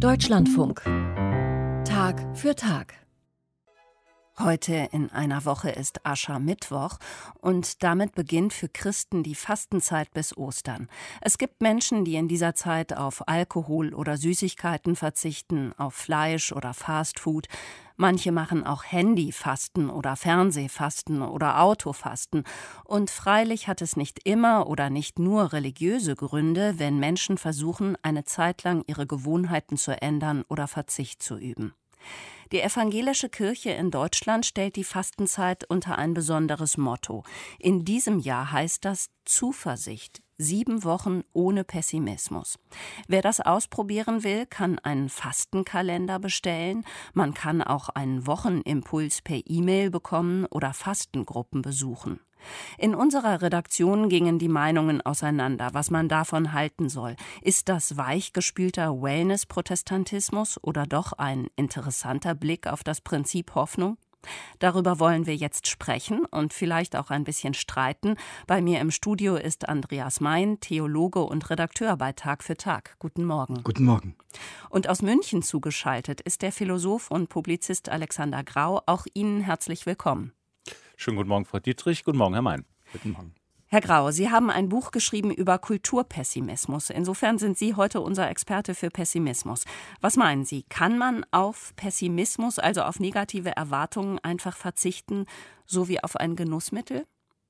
Deutschlandfunk. Tag für Tag. Heute in einer Woche ist Aschermittwoch und damit beginnt für Christen die Fastenzeit bis Ostern. Es gibt Menschen, die in dieser Zeit auf Alkohol oder Süßigkeiten verzichten, auf Fleisch oder Fastfood. Manche machen auch Handyfasten oder Fernsehfasten oder Autofasten. Und freilich hat es nicht immer oder nicht nur religiöse Gründe, wenn Menschen versuchen, eine Zeit lang ihre Gewohnheiten zu ändern oder Verzicht zu üben. Die evangelische Kirche in Deutschland stellt die Fastenzeit unter ein besonderes Motto. In diesem Jahr heißt das Zuversicht. 7 Wochen ohne Pessimismus. Wer das ausprobieren will, kann einen Fastenkalender bestellen. Man kann auch einen Wochenimpuls per E-Mail bekommen oder Fastengruppen besuchen. In unserer Redaktion gingen die Meinungen auseinander, was man davon halten soll. Ist das weichgespülter Wellness-Protestantismus oder doch ein interessanter Blick auf das Prinzip Hoffnung? Darüber wollen wir jetzt sprechen und vielleicht auch ein bisschen streiten. Bei mir im Studio ist Andreas Mein, Theologe und Redakteur bei Tag für Tag. Guten Morgen. Guten Morgen. Und aus München zugeschaltet ist der Philosoph und Publizist Alexander Grau. Auch Ihnen herzlich willkommen. Schönen guten Morgen, Frau Dietrich. Guten Morgen, Herr Mein. Guten Morgen. Herr Grau, Sie haben ein Buch geschrieben über Kulturpessimismus. Insofern sind Sie heute unser Experte für Pessimismus. Was meinen Sie? Kann man auf Pessimismus, also auf negative Erwartungen, einfach verzichten, so wie auf ein Genussmittel?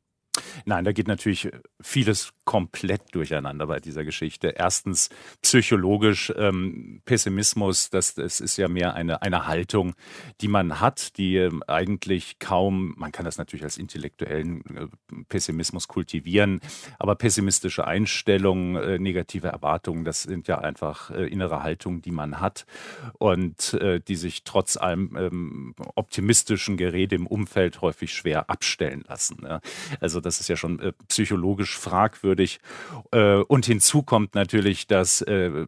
Nein, da geht natürlich vieles komplett durcheinander bei dieser Geschichte. Erstens psychologisch, Pessimismus, das ist ja mehr eine Haltung, die man hat, die eigentlich kaum, man kann das natürlich als intellektuellen Pessimismus kultivieren, aber pessimistische Einstellungen, negative Erwartungen, das sind ja einfach innere Haltungen, die man hat und die sich trotz allem optimistischen Gerede im Umfeld häufig schwer abstellen lassen. Ja. Also das ist ja schon psychologisch fragwürdig. Und hinzu kommt natürlich, dass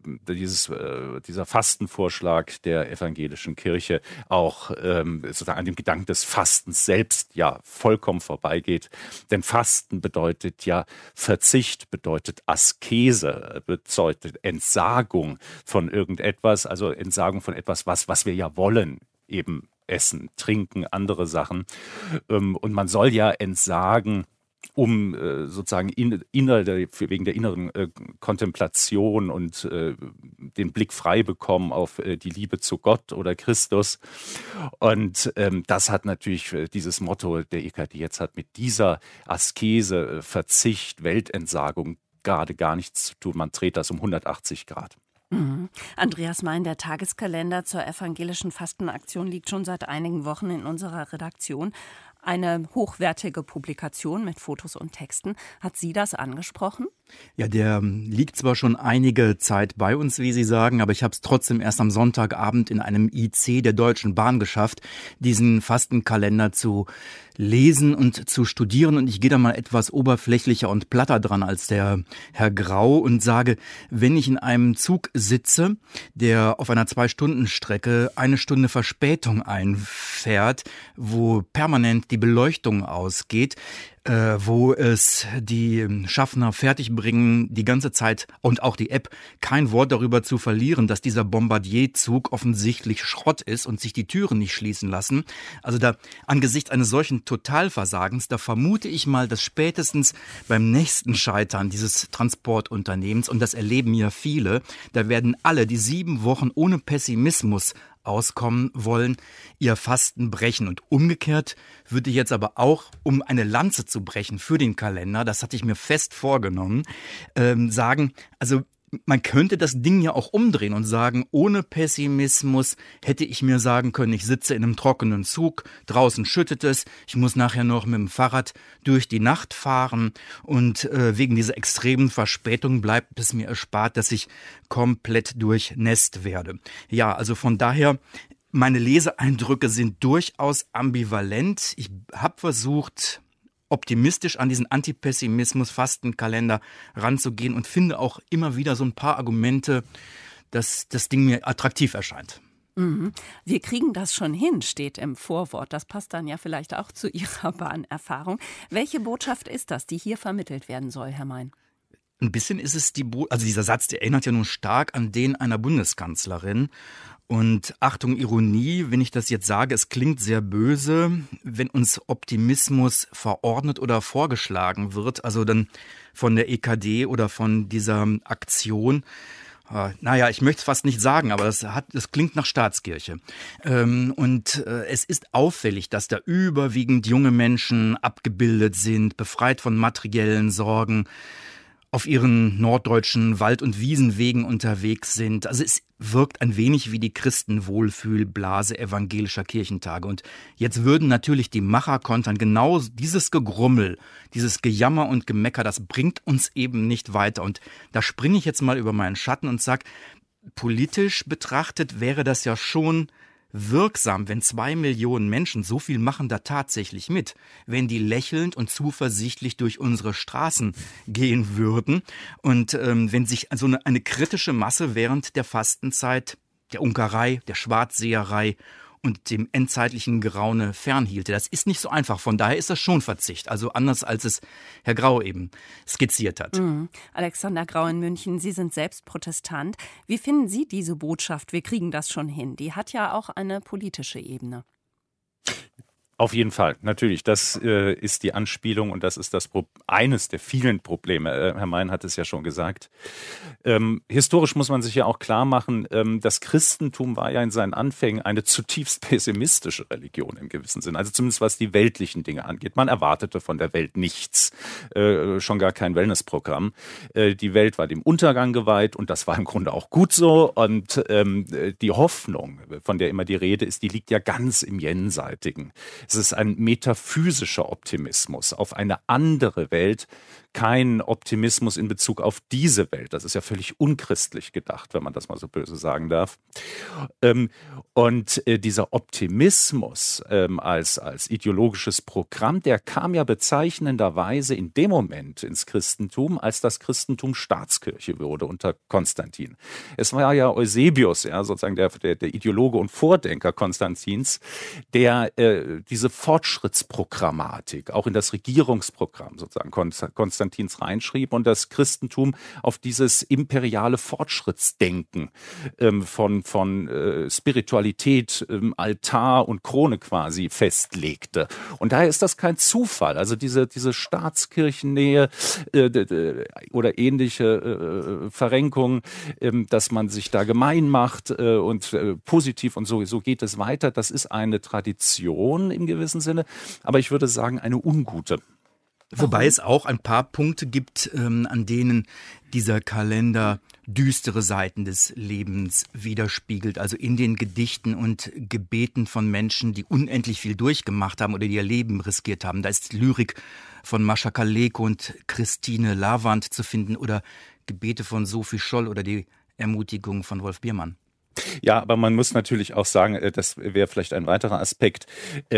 dieser Fastenvorschlag der evangelischen Kirche auch sozusagen an dem Gedanken des Fastens selbst ja vollkommen vorbeigeht. Denn Fasten bedeutet ja Verzicht, bedeutet Askese, bedeutet Entsagung von irgendetwas, also Entsagung von etwas, was wir ja wollen, eben Essen, Trinken, andere Sachen. Und man soll ja entsagen, um sozusagen wegen der inneren Kontemplation und den Blick frei bekommen auf die Liebe zu Gott oder Christus. Und das hat natürlich dieses Motto der EKD jetzt hat mit dieser Askese, Verzicht, Weltentsagung gerade gar nichts zu tun. Man dreht das um 180 Grad. Andreas Mein, der Tageskalender zur evangelischen Fastenaktion liegt schon seit einigen Wochen in unserer Redaktion. Eine hochwertige Publikation mit Fotos und Texten. Hat Sie das angesprochen? Ja, der liegt zwar schon einige Zeit bei uns, wie Sie sagen, aber ich habe es trotzdem erst am Sonntagabend in einem IC der Deutschen Bahn geschafft, diesen Fastenkalender zu lesen und zu studieren. Und ich gehe da mal etwas oberflächlicher und platter dran als der Herr Grau und sage, wenn ich in einem Zug sitze, der auf einer 2-Stunden-Strecke 1 Stunde Verspätung einfährt, wo permanent die Beleuchtung ausgeht, wo es die Schaffner fertigbringen, die ganze Zeit und auch die App kein Wort darüber zu verlieren, dass dieser Bombardier-Zug offensichtlich Schrott ist und sich die Türen nicht schließen lassen. Also da angesichts eines solchen Totalversagens, da vermute ich mal, dass spätestens beim nächsten Scheitern dieses Transportunternehmens, und das erleben ja viele, da werden alle, die 7 Wochen ohne Pessimismus auskommen wollen, ihr Fasten brechen. Und umgekehrt würde ich jetzt aber auch, um eine Lanze zu brechen für den Kalender, das hatte ich mir fest vorgenommen, sagen, also man könnte das Ding ja auch umdrehen und sagen, ohne Pessimismus hätte ich mir sagen können, ich sitze in einem trockenen Zug, draußen schüttet es, ich muss nachher noch mit dem Fahrrad durch die Nacht fahren und wegen dieser extremen Verspätung bleibt es mir erspart, dass ich komplett durchnässt werde. Ja, also von daher, meine Leseeindrücke sind durchaus ambivalent. Ich habe versucht, optimistisch an diesen Antipessimismus-Fastenkalender ranzugehen und finde auch immer wieder so ein paar Argumente, dass das Ding mir attraktiv erscheint. Wir kriegen das schon hin, steht im Vorwort. Das passt dann ja vielleicht auch zu Ihrer Bahnerfahrung. Welche Botschaft ist das, die hier vermittelt werden soll, Herr Mein? Ein bisschen ist es also dieser Satz, der erinnert ja nun stark an den einer Bundeskanzlerin. Und Achtung, Ironie, wenn ich das jetzt sage, es klingt sehr böse, wenn uns Optimismus verordnet oder vorgeschlagen wird, also dann von der EKD oder von dieser Aktion. Naja, ich möchte es fast nicht sagen, aber das klingt nach Staatskirche. Es ist auffällig, dass da überwiegend junge Menschen abgebildet sind, befreit von materiellen Sorgen, auf ihren norddeutschen Wald- und Wiesenwegen unterwegs sind. Also es wirkt ein wenig wie die Christenwohlfühlblase evangelischer Kirchentage. Und jetzt würden natürlich die Macher kontern, genau dieses Gegrummel, dieses Gejammer und Gemecker, das bringt uns eben nicht weiter. Und da springe ich jetzt mal über meinen Schatten und sage, politisch betrachtet wäre das ja schon wirksam, wenn 2 Millionen Menschen, so viel machen da tatsächlich mit, wenn die lächelnd und zuversichtlich durch unsere Straßen gehen würden und wenn sich so eine kritische Masse während der Fastenzeit, der Unkerei, der Schwarzseherei und dem endzeitlichen Geraune fernhielte. Das ist nicht so einfach, von daher ist das schon Verzicht, also anders als es Herr Grau eben skizziert hat. Alexander Grau in München, Sie sind selbst Protestant. Wie finden Sie diese Botschaft, wir kriegen das schon hin? Die hat ja auch eine politische Ebene. Auf jeden Fall, natürlich. Das ist die Anspielung und das ist eines der vielen Probleme. Herr Mein hat es ja schon gesagt. Historisch muss man sich ja auch klar machen, das Christentum war ja in seinen Anfängen eine zutiefst pessimistische Religion im gewissen Sinn. Also zumindest was die weltlichen Dinge angeht. Man erwartete von der Welt nichts, schon gar kein Wellnessprogramm. Die Welt war dem Untergang geweiht und das war im Grunde auch gut so. Und die Hoffnung, von der immer die Rede ist, die liegt ja ganz im Jenseitigen. Es ist ein metaphysischer Optimismus auf eine andere Welt, kein Optimismus in Bezug auf diese Welt. Das ist ja völlig unchristlich gedacht, wenn man das mal so böse sagen darf. Und dieser Optimismus als ideologisches Programm, der kam ja bezeichnenderweise in dem Moment ins Christentum, als das Christentum Staatskirche wurde unter Konstantin. Es war ja Eusebius, ja, sozusagen der Ideologe und Vordenker Konstantins, der diese Fortschrittsprogrammatik auch in das Regierungsprogramm sozusagen Konstantins reinschrieb und das Christentum auf dieses imperiale Fortschrittsdenken von Spiritualität, Altar und Krone quasi festlegte. Und daher ist das kein Zufall. Also diese Staatskirchennähe oder ähnliche Verrenkungen, dass man sich da gemein macht und positiv und so geht es weiter. Das ist eine Tradition im gewissen Sinne, aber ich würde sagen eine ungute. Wobei es auch ein paar Punkte gibt, an denen dieser Kalender düstere Seiten des Lebens widerspiegelt. Also in den Gedichten und Gebeten von Menschen, die unendlich viel durchgemacht haben oder die ihr Leben riskiert haben. Da ist Lyrik von Mascha Kaleko und Christine Lavand zu finden oder Gebete von Sophie Scholl oder die Ermutigung von Wolf Biermann. Ja, aber man muss natürlich auch sagen, das wäre vielleicht ein weiterer Aspekt,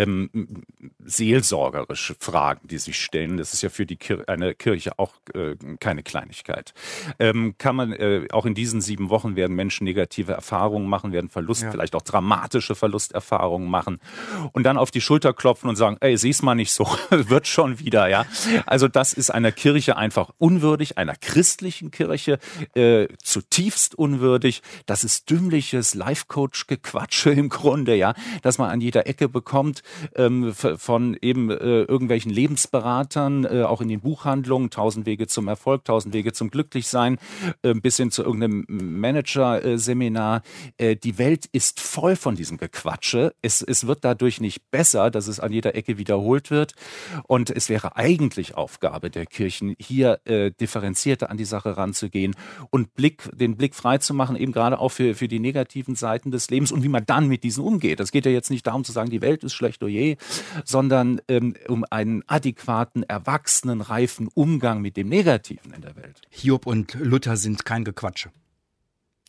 seelsorgerische Fragen, die sich stellen. Das ist ja für eine Kirche auch keine Kleinigkeit. Kann man, auch in diesen 7 Wochen werden Menschen negative Erfahrungen machen, werden vielleicht auch dramatische Verlusterfahrungen machen und dann auf die Schulter klopfen und sagen, ey, sieh's mal nicht so, wird schon wieder, ja. Also das ist einer Kirche einfach unwürdig, einer christlichen Kirche zutiefst unwürdig. Das ist dümmlich Life-Coach-Gequatsche im Grunde, ja, dass man an jeder Ecke bekommt von eben irgendwelchen Lebensberatern, auch in den Buchhandlungen, 1000 Wege zum Erfolg, 1000 Wege zum Glücklichsein, bis hin zu irgendeinem Manager-Seminar. Die Welt ist voll von diesem Gequatsche. Es wird dadurch nicht besser, dass es an jeder Ecke wiederholt wird. Und es wäre eigentlich Aufgabe der Kirchen, hier differenzierter an die Sache ranzugehen und den Blick frei zu machen, eben gerade auch für die negativen Seiten des Lebens und wie man dann mit diesen umgeht. Es geht ja jetzt nicht darum zu sagen, die Welt ist schlecht, oh je, sondern um einen adäquaten, erwachsenen, reifen Umgang mit dem Negativen in der Welt. Hiob und Luther sind kein Gequatsche.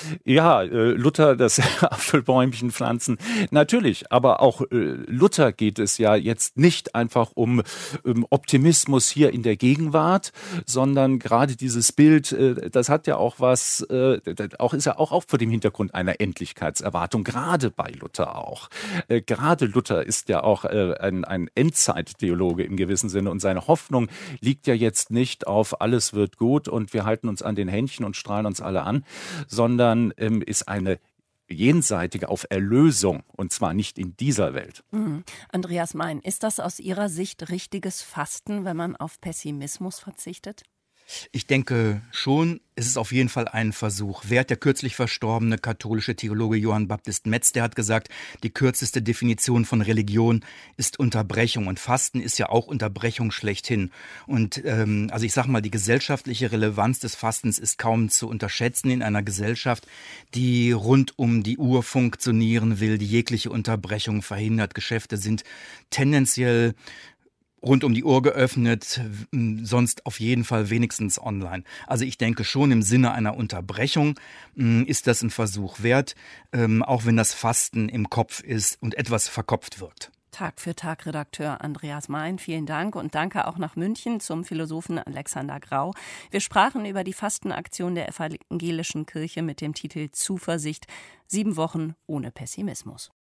Ja, Luther, das Apfelbäumchen pflanzen, natürlich. Aber auch Luther geht es ja jetzt nicht einfach um Optimismus hier in der Gegenwart, sondern gerade dieses Bild, das hat ja auch was, ist ja auch vor dem Hintergrund einer Endlichkeitserwartung, gerade bei Luther auch. Gerade Luther ist ja auch ein Endzeittheologe im gewissen Sinne und seine Hoffnung liegt ja jetzt nicht auf alles wird gut und wir halten uns an den Händchen und strahlen uns alle an, sondern ist eine jenseitige auf Erlösung und zwar nicht in dieser Welt. Andreas Mein, ist das aus Ihrer Sicht richtiges Fasten, wenn man auf Pessimismus verzichtet? Ich denke schon, es ist auf jeden Fall ein Versuch wert. Der kürzlich verstorbene katholische Theologe Johann Baptist Metz, der hat gesagt, die kürzeste Definition von Religion ist Unterbrechung. Und Fasten ist ja auch Unterbrechung schlechthin. Und also ich sag mal, die gesellschaftliche Relevanz des Fastens ist kaum zu unterschätzen in einer Gesellschaft, die rund um die Uhr funktionieren will, die jegliche Unterbrechung verhindert. Geschäfte sind tendenziell rund um die Uhr geöffnet, sonst auf jeden Fall wenigstens online. Also ich denke schon im Sinne einer Unterbrechung ist das ein Versuch wert, auch wenn das Fasten im Kopf ist und etwas verkopft wirkt. Tag für Tag Redakteur Andreas Mein, vielen Dank und danke auch nach München zum Philosophen Alexander Grau. Wir sprachen über die Fastenaktion der Evangelischen Kirche mit dem Titel Zuversicht, 7 Wochen ohne Pessimismus.